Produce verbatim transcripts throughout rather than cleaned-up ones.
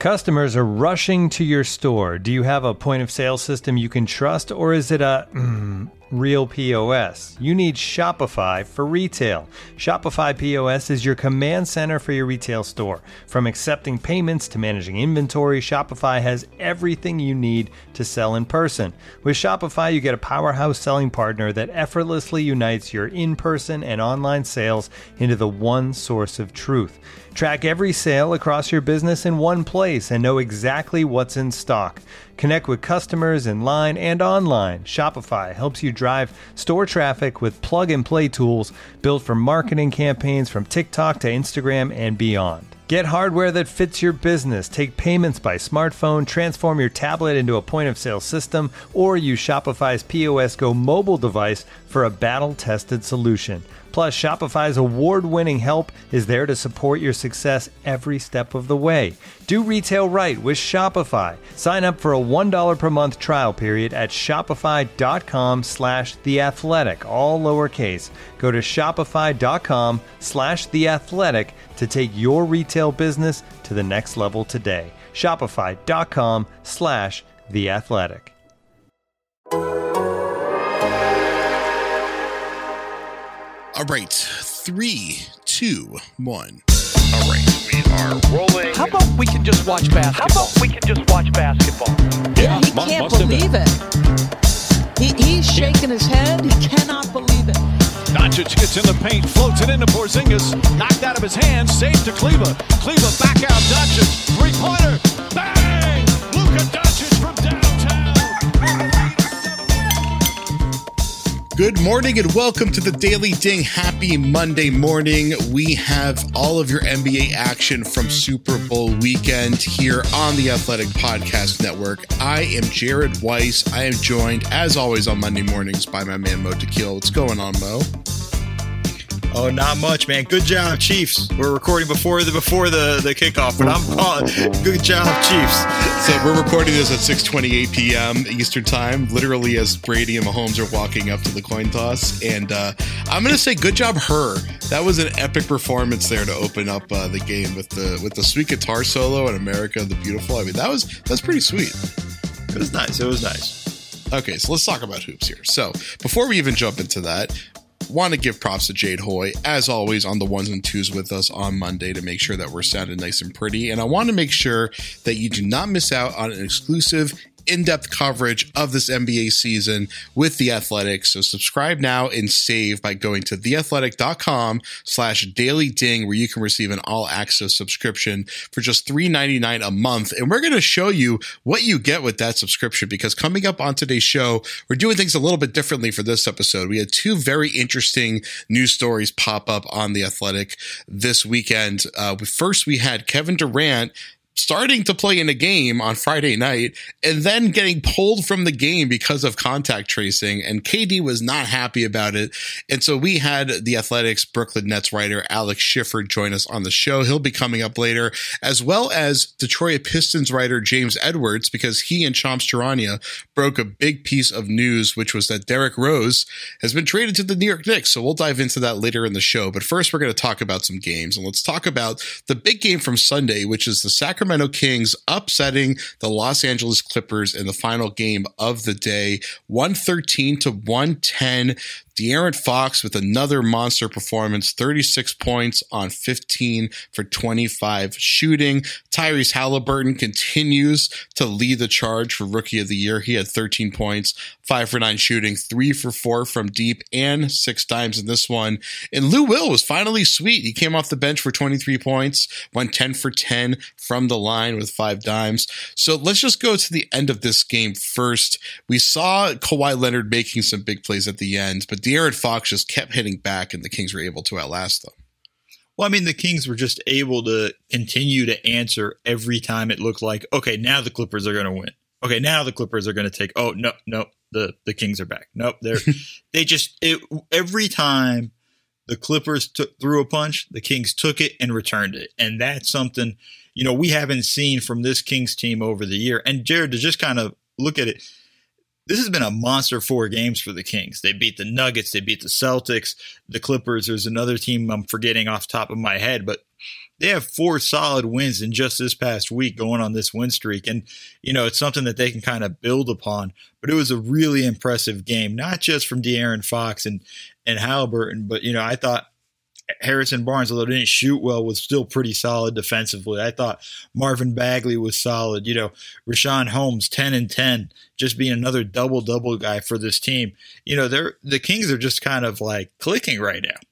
Customers are rushing to your store. Do you have a point of sale system you can trust, or is it a mm, real P O S? You need Shopify for retail. Shopify P O S is your command center for your retail store. From accepting payments to managing inventory, Shopify has everything you need to sell in person. With Shopify, you get a powerhouse selling partner that effortlessly unites your in-person and online sales into the one source of truth. Track every sale across your business in one place and know exactly what's in stock. Connect with customers in line and online. Shopify helps you drive store traffic with plug-and-play tools built for marketing campaigns from TikTok to Instagram and beyond. Get hardware that fits your business. Take payments by smartphone, transform your tablet into a point-of-sale system, or use Shopify's P O S Go mobile device for a battle-tested solution. Plus, Shopify's award-winning help is there to support your success every step of the way. Do retail right with Shopify. Sign up for a one dollar per month trial period at shopify.com slash theathletic, all lowercase. Go to shopify.com slash theathletic to take your retail business to the next level today. Shopify.com slash theathletic. All right, three, two, one. All right, we are rolling. How about we can just watch basketball? How about we can just watch basketball? Yeah, he can't believe it. He, he's shaking his head. He cannot believe it. Doncic gets in the paint, floats it into Porzingis, knocked out of his hands, saved to Kleba. Kleba back out, Doncic, three-pointer, bang! Luka Doncic from downtown. Good morning and welcome to the Daily Ding. Happy Monday morning. We have all of your N B A action from Super Bowl weekend here on the Athletic Podcast Network. I am Jared Weiss. I am joined, as always, on Monday mornings by my man Mo Tequil. What's going on, Mo? Oh, not much, man. Good job, Chiefs. We're recording before the before the, the kickoff, but I'm calling. Good job, Chiefs. So we're recording this at six twenty-eight p.m. Eastern Time, literally as Brady and Mahomes are walking up to the coin toss. And uh, I'm going to say good job, her. That was an epic performance there to open up uh, the game with the with the sweet guitar solo and America the Beautiful. I mean, that was that's pretty sweet. It was nice. It was nice. Okay, so let's talk about hoops here. So before we even jump into that, want to give props to Jade Hoy, as always, on the ones and twos with us on Monday to make sure that we're sounding nice and pretty. And I want to make sure that you do not miss out on an exclusive in-depth coverage of this N B A season with The Athletic. So subscribe now and save by going to theathletic.com slash daily ding, where you can receive an all-access subscription for just three ninety-nine a month. And we're going to show you what you get with that subscription, because coming up on today's show, we're doing things a little bit differently for this episode. We had two very interesting news stories pop up on The Athletic this weekend. Uh, first, we had Kevin Durant starting to play in a game on Friday night and then getting pulled from the game because of contact tracing, and K D was not happy about it. And so we had the Athletics Brooklyn Nets writer Alex Schiffer join us on the show. He'll be coming up later, as well as Detroit Pistons writer James Edwards, because he and Shams Charania broke a big piece of news, which was that Derrick Rose has been traded to the New York Knicks. So we'll dive into that later in the show. But first, we're going to talk about some games, and let's talk about the big game from Sunday, which is the Sacramento Sacramento Kings upsetting the Los Angeles Clippers in the final game of the day, one thirteen to one ten. De'Aaron Fox with another monster performance, thirty-six points on fifteen for twenty-five shooting. Tyrese Halliburton continues to lead the charge for Rookie of the Year. He had thirteen points, five for nine shooting, three for four from deep, and six dimes in this one. And Lou Will was finally sweet. He came off the bench for twenty-three points, went ten for ten from the line with five dimes. So let's just go to the end of this game first. We saw Kawhi Leonard making some big plays at the end, but De'Aaron Fox just kept hitting back, and the Kings were able to outlast them. Well, I mean, the Kings were just able to continue to answer every time it looked like, okay, now the Clippers are going to win. Okay, now the Clippers are going to take, oh, no, no, the, the Kings are back. Nope, they're they just, it, every time the Clippers took, threw a punch, the Kings took it and returned it. And that's something, you know, we haven't seen from this Kings team over the year. And Jared, to just kind of look at it, this has been a monster four games for the Kings. They beat the Nuggets. They beat the Celtics, the Clippers. There's another team I'm forgetting off the top of my head, but they have four solid wins in just this past week going on this win streak. And, you know, it's something that they can kind of build upon. But it was a really impressive game, not just from De'Aaron Fox and, and Halliburton, but, you know, I thought Harrison Barnes, although didn't shoot well, was still pretty solid defensively. I thought Marvin Bagley was solid. You know, Richaun Holmes, ten and ten, just being another double-double guy for this team. You know, they're the Kings are just kind of like clicking right now.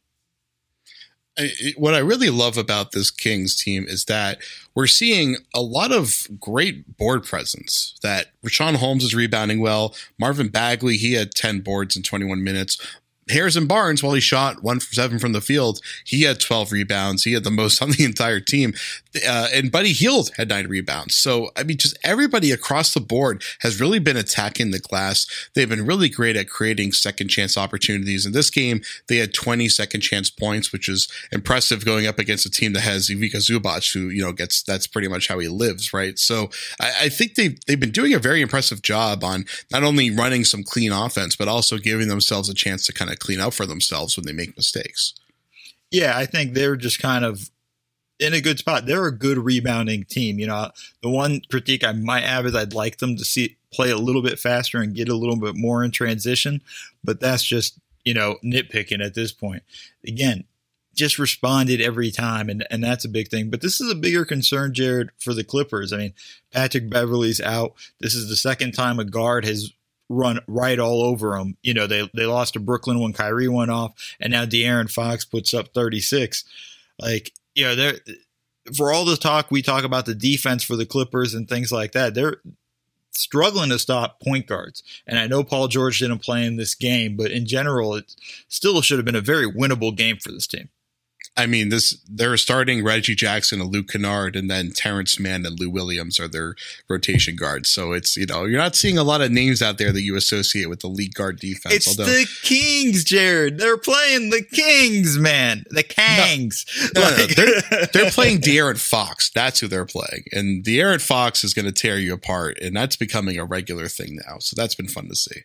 What I really love about this Kings team is that we're seeing a lot of great board presence. That Richaun Holmes is rebounding well. Marvin Bagley, he had ten boards in twenty-one minutes. Harrison Barnes, while he shot one for seven from the field, he had twelve rebounds. He had the most on the entire team. Uh, and Buddy Hield had nine rebounds. So, I mean, just everybody across the board has really been attacking the glass. They've been really great at creating second chance opportunities. In this game, they had twenty second chance points, which is impressive going up against a team that has Ivica Zubac, who, you know, gets, that's pretty much how he lives, right? So I, I think they've, they've been doing a very impressive job on not only running some clean offense, but also giving themselves a chance to kind of clean up for themselves when they make mistakes. Yeah, I think they're just kind of in a good spot. They're a good rebounding team. You know, the one critique I might have is I'd like them to see play a little bit faster and get a little bit more in transition, but that's just, you know, nitpicking at this point. Again, just responded every time, and, and that's a big thing. But this is a bigger concern, Jared, for the Clippers. I mean, Patrick Beverley's out. This is the second time a guard has run right all over them. You know, they they lost to Brooklyn when Kyrie went off, and now De'Aaron Fox puts up thirty-six. Like, you know, they're for all the talk we talk about the defense for the Clippers and things like that, they're struggling to stop point guards. And I know Paul George didn't play in this game, but in general, it still should have been a very winnable game for this team. I mean, this they're starting Reggie Jackson and Luke Kennard, and then Terrence Mann and Lou Williams are their rotation guards. So it's, you know, you're not seeing a lot of names out there that you associate with the league guard defense. It's although, the Kings, Jared. They're playing the Kings, man. The Kangs. No, no, like, no, they're, they're playing De'Aaron Fox. That's who they're playing. And De'Aaron Fox is going to tear you apart, and that's becoming a regular thing now. So that's been fun to see.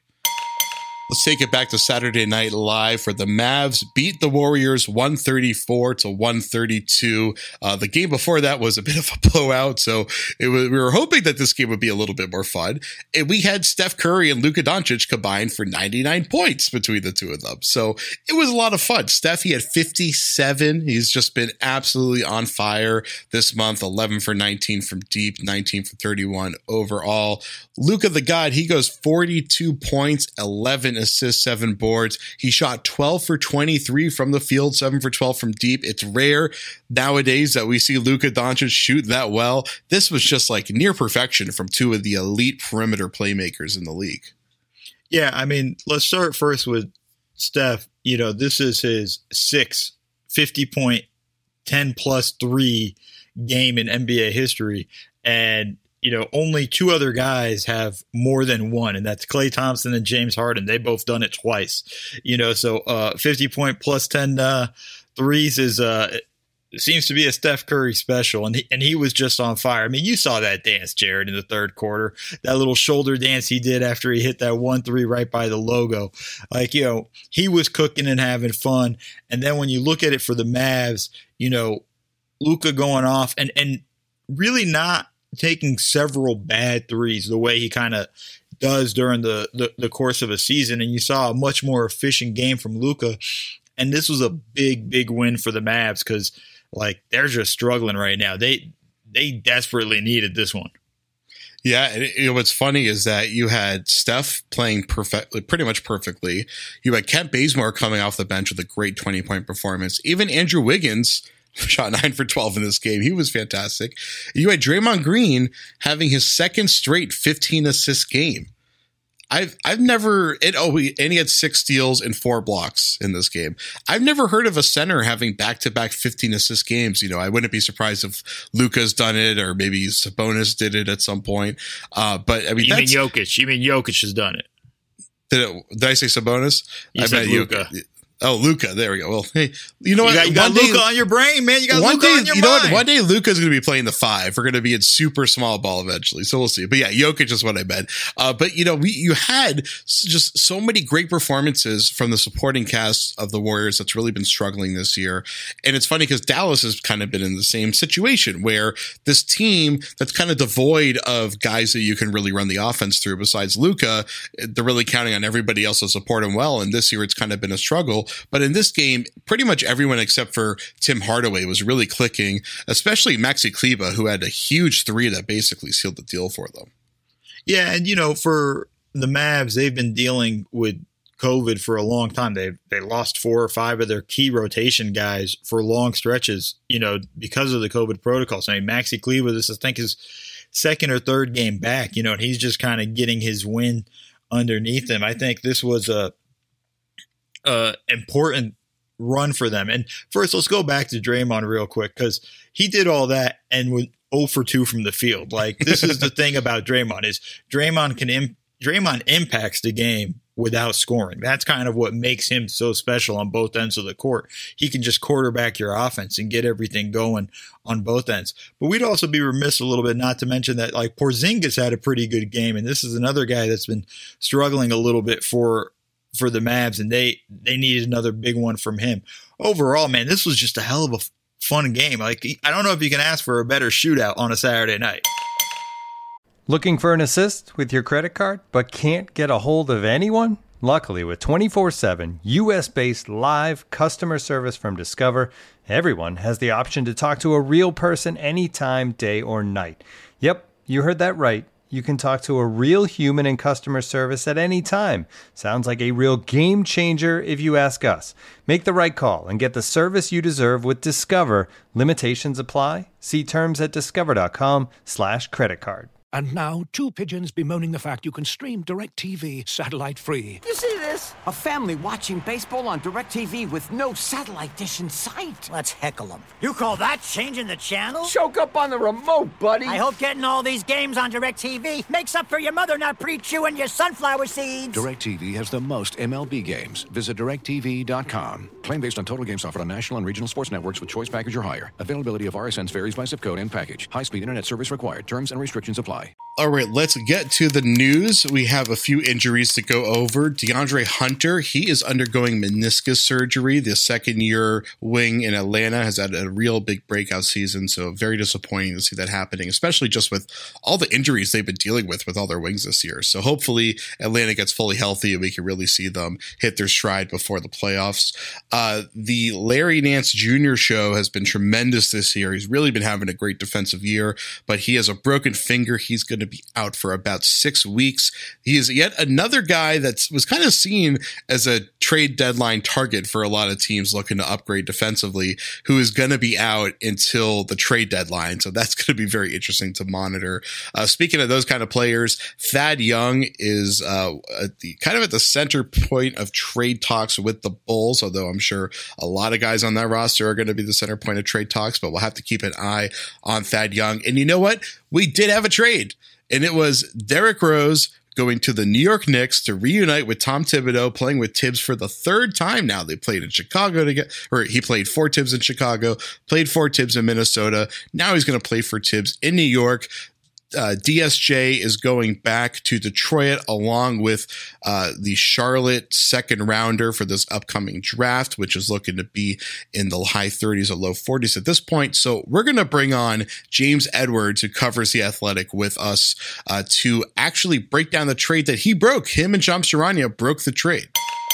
Let's take it back to Saturday Night Live, where the Mavs beat the Warriors one thirty-four to one thirty-two. Uh, the game before that was a bit of a blowout, so it was, we were hoping that this game would be a little bit more fun. And we had Steph Curry and Luka Doncic combined for ninety-nine points between the two of them. So it was a lot of fun. Steph, he had fifty-seven. He's just been absolutely on fire this month. eleven for nineteen from deep, nineteen for thirty-one overall. Luka the God, he goes forty-two points, eleven assists, seven boards. He shot twelve for twenty-three from the field, seven for twelve from deep. It's rare nowadays that we see Luka Doncic shoot that well. This was just like near perfection from two of the elite perimeter playmakers in the league. Yeah, I mean, let's start first with Steph. You know, this is his sixth fifty-point, ten plus three game in N B A history. And you know, only two other guys have more than one, and that's Klay Thompson and James Harden. They both done it twice, you know, so uh, fifty point plus ten uh, threes is uh, seems to be a Steph Curry special, and he, and he was just on fire. I mean, you saw that dance, Jared, in the third quarter, that little shoulder dance he did after he hit that one three right by the logo. Like, you know, he was cooking and having fun. And then when you look at it for the Mavs, you know, Luka going off and and really not taking several bad threes the way he kind of does during the, the, the course of a season. And you saw a much more efficient game from Luka. And this was a big, big win for the Mavs because, like, they're just struggling right now. They they desperately needed this one. Yeah, and you know, what's funny is that you had Steph playing perfectly, pretty much perfectly. You had Kent Bazemore coming off the bench with a great twenty-point performance. Even Andrew Wiggins shot nine for twelve in this game. He was fantastic. You had Draymond Green having his second straight fifteen assist game. I've I've never it, oh and he had six steals and four blocks in this game. I've never heard of a center having back to back fifteen assist games. You know, I wouldn't be surprised if Luka's done it or maybe Sabonis did it at some point. Uh, but I mean, you that's, mean Jokic? You mean Jokic has done it? Did, it, did I say Sabonis? You I said bet Luka. Oh, Luka. There we go. Well, hey, you know You what? got, you got One day- Luka on your brain, man. You got one Luka day, on your you know mind. what? One day Luka's going to be playing the five. We're going to be in super small ball eventually, so we'll see. But yeah, Jokic is what I meant. Uh, but you know, we you had s- just so many great performances from the supporting cast of the Warriors that's really been struggling this year. And it's funny because Dallas has kind of been in the same situation where this team that's kind of devoid of guys that you can really run the offense through besides Luka, they're really counting on everybody else to support him well. And this year it's kind of been a struggle. But in this game, pretty much everyone except for Tim Hardaway was really clicking, especially Maxi Kleber, who had a huge three that basically sealed the deal for them. Yeah, and you know, for the Mavs, they've been dealing with COVID for a long time. They they lost four or five of their key rotation guys for long stretches, you know, because of the COVID protocols. I mean, Maxi Kleber, this is, I think, his second or third game back, you know, and he's just kind of getting his win underneath him. I think this was a, a important run for them. And first, let's go back to Draymond real quick, because he did all that and was zero for two from the field. Like, this is the thing about Draymond is Draymond can Im- Draymond impacts the game without scoring. That's kind of what makes him so special on both ends of the court. He can just quarterback your offense and get everything going on both ends. But we'd also be remiss a little bit not to mention that, like, Porzingis had a pretty good game, and this is another guy that's been struggling a little bit for for the Mavs, and they they needed another big one from him. Overall, man, this was just a hell of a f- fun game. Like, I don't know if you can ask for a better shootout on a Saturday night. Looking for an assist with your credit card, but can't get a hold of anyone? Luckily, with twenty-four seven U S-based live customer service from Discover, everyone has the option to talk to a real person anytime, day or night. Yep, you heard that right. You can talk to a real human in customer service at any time. Sounds like a real game changer if you ask us. Make the right call and get the service you deserve with Discover. Limitations apply. See terms at discover.com slash credit card. And now, two pigeons bemoaning the fact you can stream DirecTV satellite-free. You see this? A family watching baseball on DirecTV with no satellite dish in sight. Let's heckle them. You call that changing the channel? Choke up on the remote, buddy. I hope getting all these games on DirecTV makes up for your mother not pre-chewing your sunflower seeds. DirecTV has the most M L B games. Visit direct T V dot com. Claim based on total games offered on national and regional sports networks with choice package or higher. Availability of R S Ns varies by zip code and package. High-speed internet service required. Terms and restrictions apply. All right, let's get to the news. We have a few injuries to go over. DeAndre Hunter, he is undergoing meniscus surgery. The second year wing in Atlanta has had a real big breakout season, so very disappointing to see that happening, especially just with all the injuries they've been dealing with with all their wings this year. So hopefully Atlanta gets fully healthy and we can really see them hit their stride before the playoffs. Uh, the Larry Nance Junior show has been tremendous this year. He's really been having a great defensive year, but he has a broken finger. He's going to be out for about six weeks. He is yet another guy that was kind of seen as a trade deadline target for a lot of teams looking to upgrade defensively, who is going to be out until the trade deadline. So that's going to be very interesting to monitor. Uh, speaking of those kind of players, Thad Young is uh, at the kind of at the center point of trade talks with the Bulls, although I'm sure a lot of guys on that roster are going to be the center point of trade talks, but we'll have to keep an eye on Thad Young. And you know what? We did have a trade. And it was Derrick Rose going to the New York Knicks to reunite with Tom Thibodeau, playing with Tibbs for the third time now. They played in Chicago together, or he played for Tibbs in Chicago, played for Tibbs in Minnesota. Now he's going to play for Tibbs in New York. Uh, D S J is going back to Detroit along with uh, the Charlotte second rounder for this upcoming draft, which is looking to be in the high thirties or low forties at this point. So we're going to bring on James Edwards, who covers The Athletic, with us uh, to actually break down the trade that he broke. Him and Shams Charania broke the trade.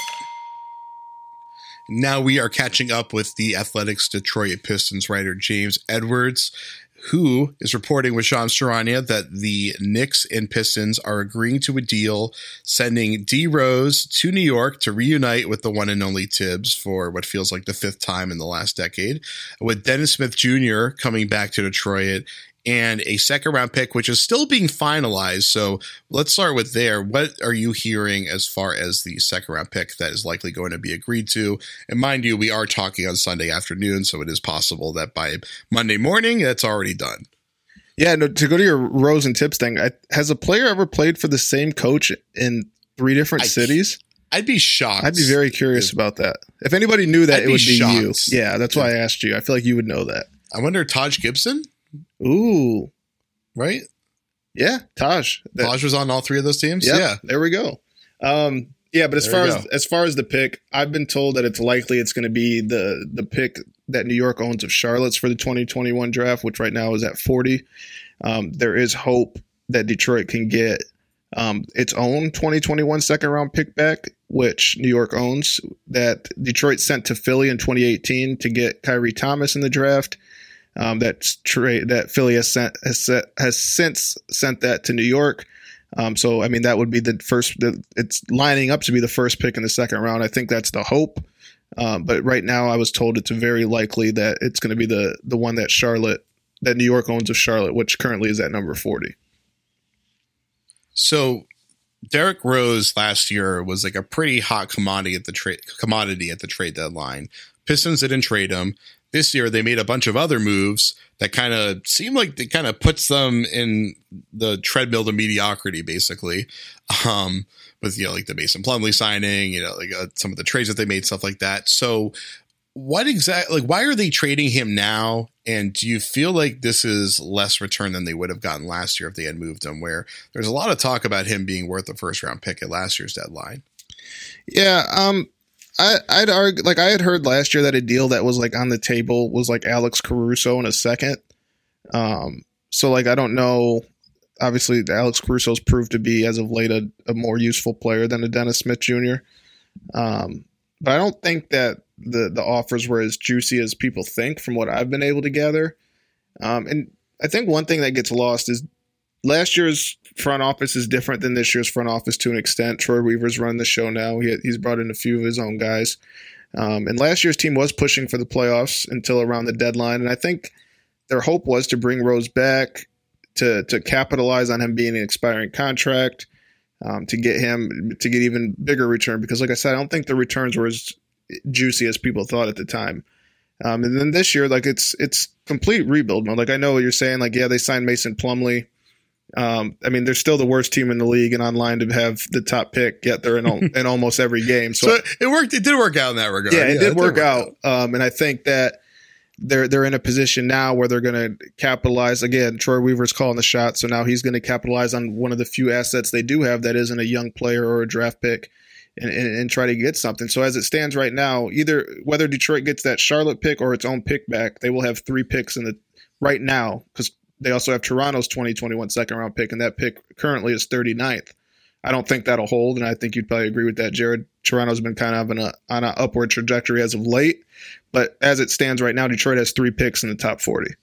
Now we are catching up with The Athletic's Detroit Pistons writer James Edwards, who is reporting with Shams Charania that the Knicks and Pistons are agreeing to a deal sending D Rose to New York to reunite with the one and only Tibbs for what feels like the fifth time in the last decade, with Dennis Smith Junior coming back to Detroit, and a second round pick, which is still being finalized. So let's start with there. What are you hearing as far as the second round pick that is likely going to be agreed to? And mind you, we are talking on Sunday afternoon, so it is possible that by Monday morning, that's already done. Yeah, no, to go to your Rose and Tibbs thing, I, has a player ever played for the same coach in three different I, cities? I'd be shocked. I'd be very curious if, about that. If anybody knew that, I'd it would be, be you. Yeah, that's yeah. why I asked you. I feel like you would know that. I wonder, Taj Gibson? Ooh. Right? Yeah, Taj. That, Taj was on all three of those teams? Yep, yeah. There we go. Um, yeah, but as there far as as far as the pick, I've been told that it's likely it's going to be the the pick that New York owns of Charlotte's for the twenty twenty-one draft, which right now is at forty. Um, there is hope that Detroit can get um, its own twenty twenty-one second round pick back, which New York owns, that Detroit sent to Philly in twenty eighteen to get Kyrie Thomas in the draft. Um, that's trade that Philly has sent has, set, has since sent that to New York. Um, so I mean that would be the first. The, it's lining up to be the first pick in the second round. I think that's the hope. Um, but right now, I was told it's very likely that it's going to be the the one that Charlotte, that New York owns of Charlotte, which currently is at number forty. So Derrick Rose last year was like a pretty hot commodity at the trade commodity at the trade deadline. Pistons didn't trade him. This year, they made a bunch of other moves that kind of seem like it kind of puts them in the treadmill to mediocrity, basically. Um, with, you know, like the Mason Plumlee signing, you know, like uh, some of the trades that they made, stuff like that. So what exactly, like, why are they trading him now? And do you feel like this is less return than they would have gotten last year if they had moved him, where there's a lot of talk about him being worth a first round pick at last year's deadline? Yeah. Um, I, I'd argue, like I had heard last year that a deal that was like on the table was like Alex Caruso in a second. Um, so like, I don't know, obviously Alex Caruso's proved to be as of late a, a more useful player than a Dennis Smith Junior Um, but I don't think that the, the offers were as juicy as people think from what I've been able to gather. Um, and I think one thing that gets lost is last year's front office is different than this year's front office to an extent. Troy Weaver's run the show now. He, he's brought in a few of his own guys. Um, and last year's team was pushing for the playoffs until around the deadline. And I think their hope was to bring Rose back, to to capitalize on him being an expiring contract, um, to get him to get even bigger return. Because like I said, I don't think the returns were as juicy as people thought at the time. Um, and then this year, like it's it's complete rebuild mode. Like I know what you're saying. Like, yeah, they signed Mason Plumlee. Um, I mean, they're still the worst team in the league and online to have the top pick, yet they're in, al- in almost every game. So, so it worked. It did work out in that regard. Yeah, it yeah, did it work, did work out. out. Um, and I think that they're they're in a position now where they're going to capitalize. Again, Troy Weaver's calling the shot, so now he's going to capitalize on one of the few assets they do have that isn't a young player or a draft pick, and, and, and try to get something. So as it stands right now, either whether Detroit gets that Charlotte pick or its own pick back, they will have three picks in the right now, because they also have Toronto's twenty twenty-one second round pick, and that pick currently is thirty-ninth. I don't think that'll hold, and I think you'd probably agree with that, Jared. Toronto's been kind of on a on an upward trajectory as of late, but as it stands right now, Detroit has three picks in the top forty.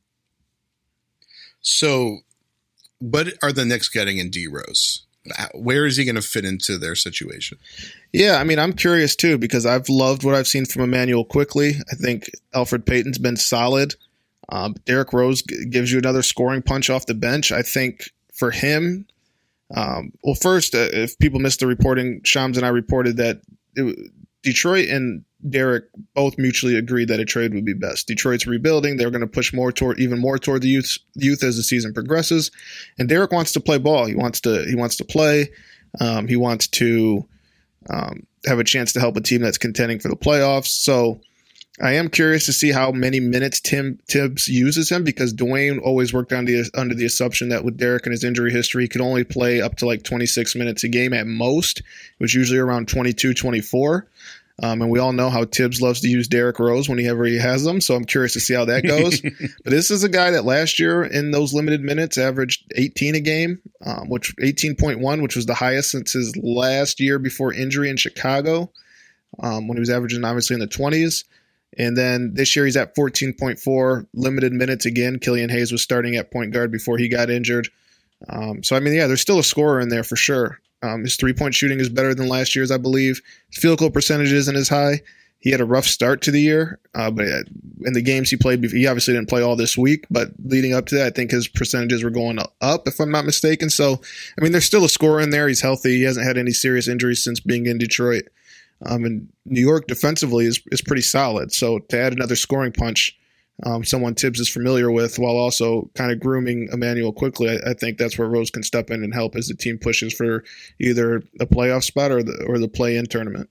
So, what are the Knicks getting in D Rose? Where is he going to fit into their situation? Yeah, I mean, I'm curious too, because I've loved what I've seen from Emmanuel Quickley. I think Elfrid Payton's been solid. Um, Derrick Rose g- gives you another scoring punch off the bench. I think for him, um, well, first, uh, if people missed the reporting, Shams and I reported that it, Detroit and Derrick both mutually agreed that a trade would be best. Detroit's rebuilding; they're going to push more toward, even more toward the youth, youth as the season progresses. And Derrick wants to play ball. He wants to, he wants to play. Um, he wants to um, have a chance to help a team that's contending for the playoffs. So, I am curious to see how many minutes Tim Tibbs uses him, because Dwayne always worked on the, under the assumption that with Derrick and his injury history, he could only play up to like twenty-six minutes a game at most, which is usually around twenty-two, twenty-four. Um, and we all know how Tibbs loves to use Derrick Rose whenever he has them, so I'm curious to see how that goes. But this is a guy that last year in those limited minutes averaged eighteen a game, um, which eighteen point one, which was the highest since his last year before injury in Chicago, um, when he was averaging obviously in the twenties. And then this year he's at fourteen point four limited minutes again. Killian Hayes was starting at point guard before he got injured. Um, so, I mean, yeah, there's still a scorer in there for sure. Um, his three-point shooting is better than last year's, I believe. His field goal percentage isn't as high. He had a rough start to the year, uh, but in the games he played, he obviously didn't play all this week, but leading up to that, I think his percentages were going up, if I'm not mistaken. So, I mean, there's still a scorer in there. He's healthy. He hasn't had any serious injuries since being in Um, and New York defensively is, is pretty solid. So to add another scoring punch um, someone Tibbs is familiar with, while also kind of grooming Emmanuel quickly. I, I think that's where Rose can step in and help as the team pushes for either the playoff spot or the or the play-in tournament.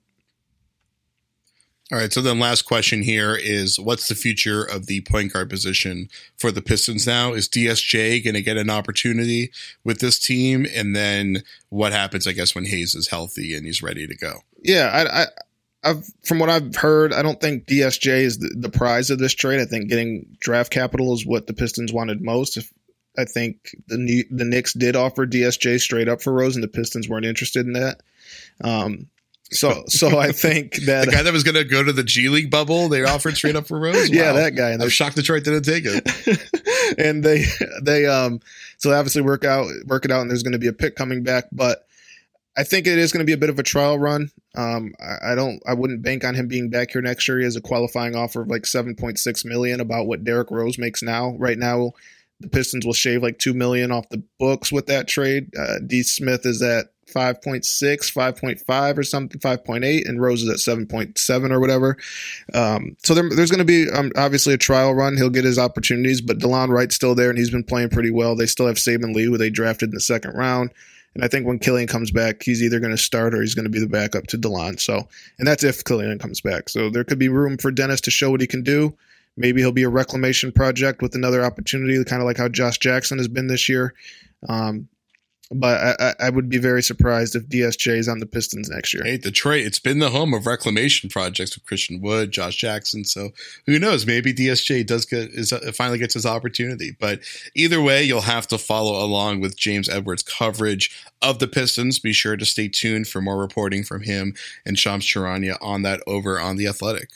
All right, so then last question here is, what's the future of the point guard position for the Pistons now? Is D S J going to get an opportunity with this team? And then what happens, I guess, when Hayes is healthy and he's ready to go? Yeah, I, I, I've from what I've heard, I don't think D S J is the, the prize of this trade. I think getting draft capital is what the Pistons wanted most. If, I think the the Knicks did offer D S J straight up for Rose, and the Pistons weren't interested in that. Um, So, so I think that the guy that was going to go to the G League bubble, they offered straight up for Rose. Wow. Yeah, that guy. I'm shocked Detroit didn't take it. And they, they, um, so obviously work out, work it out, and there's going to be a pick coming back. But I think it is going to be a bit of a trial run. Um, I, I don't, I wouldn't bank on him being back here next year. He has a qualifying offer of like seven point six million, about what Derrick Rose makes now. Right now, the Pistons will shave like two million off the books with that trade. Uh, D Smith is at five point six, five point five or something, five point eight, and Rose is at seven point seven or whatever. Um, so there, there's going to be um, obviously a trial run. He'll get his opportunities, but DeLon Wright's still there, and he's been playing pretty well. They still have Saban Lee, who they drafted in the second round. And I think when Killian comes back, he's either going to start or he's going to be the backup to DeLon. So, and that's if Killian comes back. So there could be room for Dennis to show what he can do. Maybe he'll be a reclamation project with another opportunity, kind of like how Josh Jackson has been this year. Um, But I, I would be very surprised if D S J is on the Pistons next year. Hey, Detroit, it's been the home of reclamation projects with Christian Wood, Josh Jackson. So who knows? Maybe D S J does get is finally gets his opportunity. But either way, you'll have to follow along with James Edwards' coverage of the Pistons. Be sure to stay tuned for more reporting from him and Shams Charania on that over on The Athletic.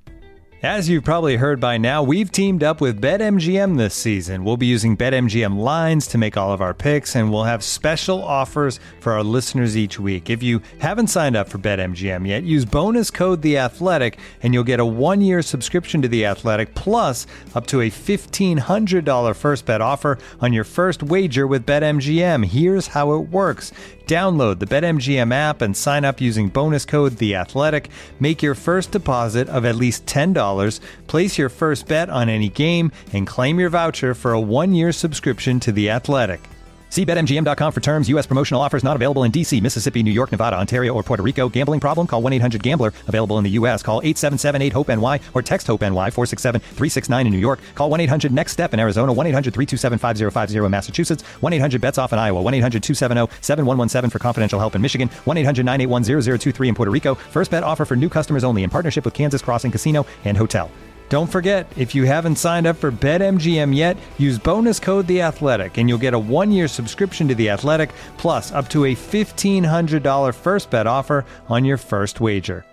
As you've probably heard by now, we've teamed up with BetMGM this season. We'll be using BetMGM lines to make all of our picks, and we'll have special offers for our listeners each week. If you haven't signed up for BetMGM yet, use bonus code The Athletic, and you'll get a one-year subscription to The Athletic, plus up to a fifteen hundred dollars first bet offer on your first wager with BetMGM. Here's how it works. Download the BetMGM app and sign up using bonus code The Athletic. Make your first deposit of at least ten dollars, place your first bet on any game, and claim your voucher for a one-year subscription to The Athletic. See Bet M G M dot com for terms. U S promotional offers not available in D C, Mississippi, New York, Nevada, Ontario, or Puerto Rico. Gambling problem? Call one eight hundred gambler. Available in the U S. Call eight seven seven eight hope N Y or text HOPE-NY four six seven three six nine in New York. Call one eight hundred next step in Arizona. one eight hundred three two seven five zero five zero in Massachusetts. one eight hundred bets off in Iowa. one eight hundred two seven zero seven one one seven for confidential help in Michigan. one eight hundred nine eight one zero zero two three in Puerto Rico. First bet offer for new customers only in partnership with Kansas Crossing Casino and Hotel. Don't forget, if you haven't signed up for BetMGM yet, use bonus code The Athletic, and you'll get a one-year subscription to The Athletic, plus up to a fifteen hundred dollars first bet offer on your first wager.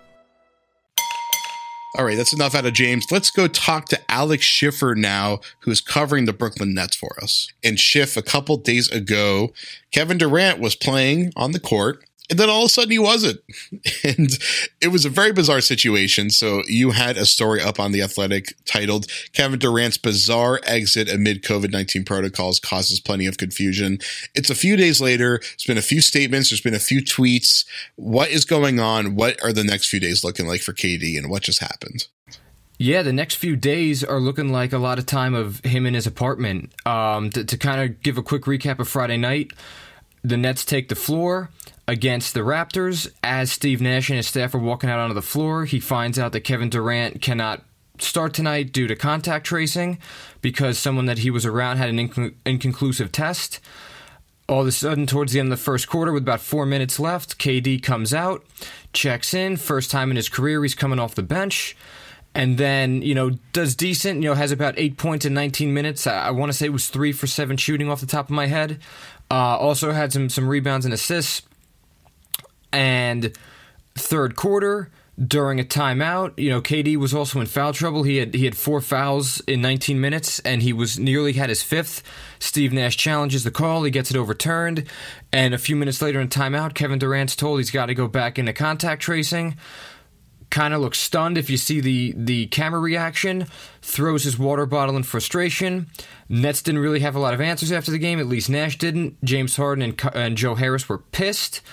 All right, that's enough out of James. Let's go talk to Alex Schiffer now, who's covering the Brooklyn Nets for us. And Schiff, a couple days ago, Kevin Durant was playing on the court, and then all of a sudden he wasn't. And it was a very bizarre situation. So you had a story up on The Athletic titled Kevin Durant's Bizarre Exit Amid COVID nineteen Protocols Causes Plenty of Confusion. It's a few days later. There's been a few statements. There's been a few tweets. What is going on? What are the next few days looking like for K D, and what just happened? Yeah, the next few days are looking like a lot of time of him in his apartment. Um, to, to kind of give a quick recap of Friday night, the Nets take the floor against the Raptors. As Steve Nash and his staff are walking out onto the floor, he finds out that Kevin Durant cannot start tonight due to contact tracing because someone that he was around had an inc- inconclusive test. All of a sudden, towards the end of the first quarter, with about four minutes left, K D comes out, checks in. First time in his career he's coming off the bench. And then, you know, does decent, you know, has about eight points in nineteen minutes. I, I want to say it was three for seven shooting off the top of my head. Uh, also had some, some rebounds and assists. And third quarter, during a timeout, you know, K D was also in foul trouble. He had he had four fouls in nineteen minutes, and he was nearly had his fifth. Steve Nash challenges the call. He gets it overturned. And a few minutes later in timeout, Kevin Durant's told he's got to go back into contact tracing. Kind of looks stunned if you see the, the camera reaction. Throws his water bottle in frustration. Nets didn't really have a lot of answers after the game. At least Nash didn't. James Harden and, and Joe Harris were pissed.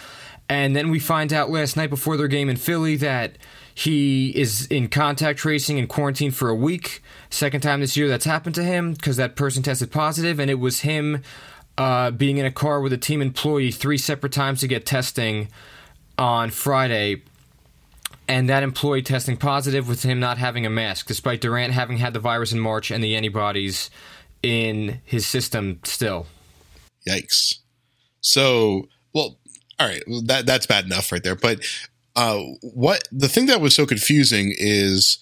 And then we find out last night before their game in Philly that he is in contact tracing and quarantine for a week. Second time this year that's happened to him because that person tested positive, and it was him uh, being in a car with a team employee three separate times to get testing on Friday. And that employee testing positive with him not having a mask, despite Durant having had the virus in March and the antibodies in his system still. Yikes. So, well, all right, that that's bad enough right there. But uh, what the thing that was so confusing is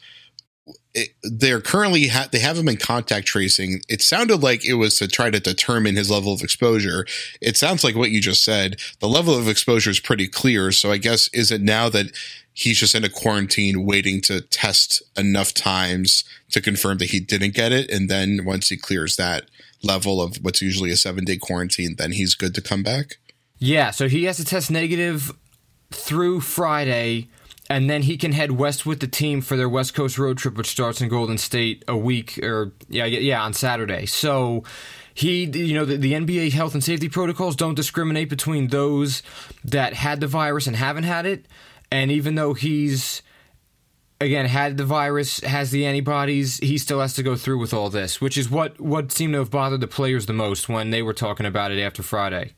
it, they're currently ha- they have him in contact tracing. It sounded like it was to try to determine his level of exposure. It sounds like what you just said. The level of exposure is pretty clear. So I guess is it now that he's just in a quarantine waiting to test enough times to confirm that he didn't get it, and then once he clears that level of what's usually a seven-day quarantine, then he's good to come back? Yeah, so he has to test negative through Friday, and then he can head west with the team for their West Coast road trip, which starts in Golden State a week, or yeah, yeah, on Saturday. So he, you know, the, the N B A health and safety protocols don't discriminate between those that had the virus and haven't had it. And even though he's, again, had the virus, has the antibodies, he still has to go through with all this, which is what, what seemed to have bothered the players the most when they were talking about it after Friday.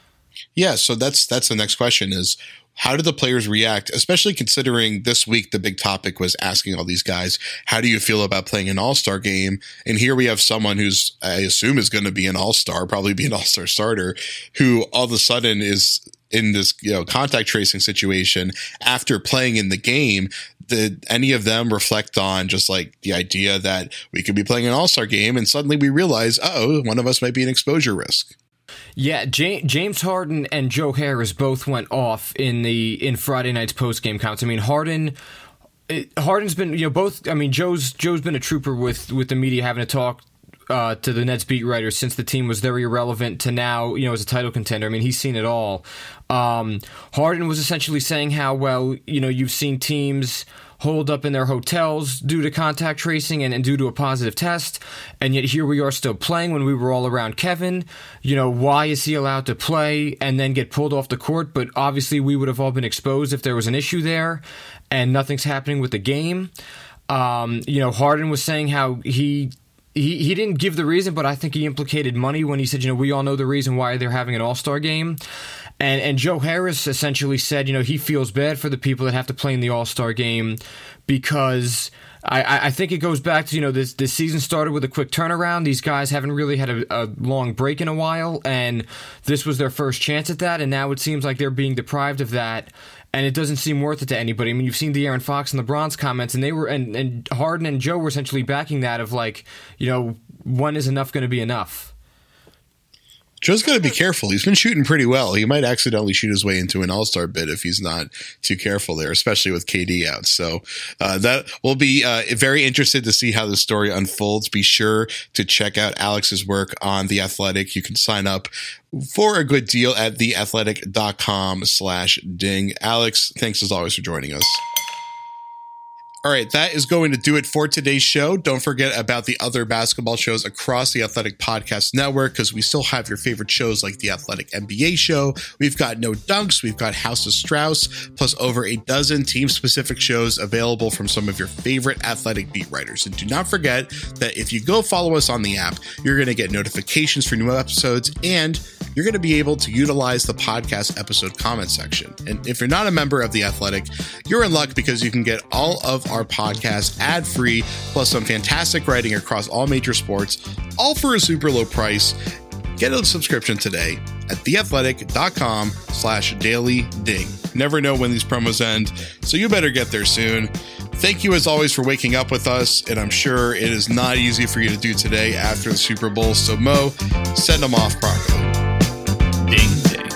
Yeah, so that's that's the next question is, how do the players react, especially considering this week the big topic was asking all these guys, how do you feel about playing an all-star game? And here we have someone who's, I assume, is going to be an all-star, probably be an all-star starter, who all of a sudden is in this, you know, contact tracing situation after playing in the game. Did any of them reflect on just like the idea that we could be playing an all-star game and suddenly we realize, oh, one of us might be an exposure risk? Yeah, James Harden and Joe Harris both went off in the in Friday night's post-game comments. I mean, Harden it, Harden's been, you know, both. I mean, Joe's Joe's been a trooper with with the media, having to talk uh, to the Nets beat writers since the team was very irrelevant to now, you know, as a title contender. I mean, he's seen it all. Um, Harden was essentially saying how, well, you know, you've seen teams holed up in their hotels due to contact tracing and, and due to a positive test, and yet here we are still playing when we were all around Kevin. You know, why is he allowed to play and then get pulled off the court? But obviously we would have all been exposed if there was an issue there, and nothing's happening with the game. Um, you know, Harden was saying how he... He he didn't give the reason, but I think he implicated money when he said, you know, we all know the reason why they're having an all-star game. And and Joe Harris essentially said, you know, he feels bad for the people that have to play in the all-star game because I, I think it goes back to, you know, this, this season started with a quick turnaround. These guys haven't really had a, a long break in a while, and this was their first chance at that, and now it seems like they're being deprived of that. And it doesn't seem worth it to anybody. I mean, you've seen the Aaron Fox and LeBron's comments, and they were, and, and Harden and Joe were essentially backing that of like, you know, when is enough going to be enough? Joe's got to be careful. He's been shooting pretty well. He might accidentally shoot his way into an all-star bid if he's not too careful there, especially with K D out. So uh, that we'll be uh, very interested to see how the story unfolds. Be sure to check out Alex's work on The Athletic. You can sign up for a good deal at theathletic.com slash ding. Alex, thanks as always for joining us. All right, that is going to do it for today's show. Don't forget about the other basketball shows across the Athletic Podcast Network, because we still have your favorite shows like the Athletic N B A show. We've got No Dunks. We've got House of Strauss, plus over a dozen team-specific shows available from some of your favorite Athletic beat writers. And do not forget that if you go follow us on the app, you're going to get notifications for new episodes, and you're going to be able to utilize the podcast episode comment section. And if you're not a member of The Athletic, you're in luck, because you can get all of our podcast ad-free, plus some fantastic writing across all major sports, all for a super low price. Get a subscription today at theathletic.com slash daily ding. Never know when these promos end, so you better get there soon. Thank you as always for waking up with us, and I'm sure it is not easy for you to do today after the Super Bowl. So Mo, send them off properly. Ding ding.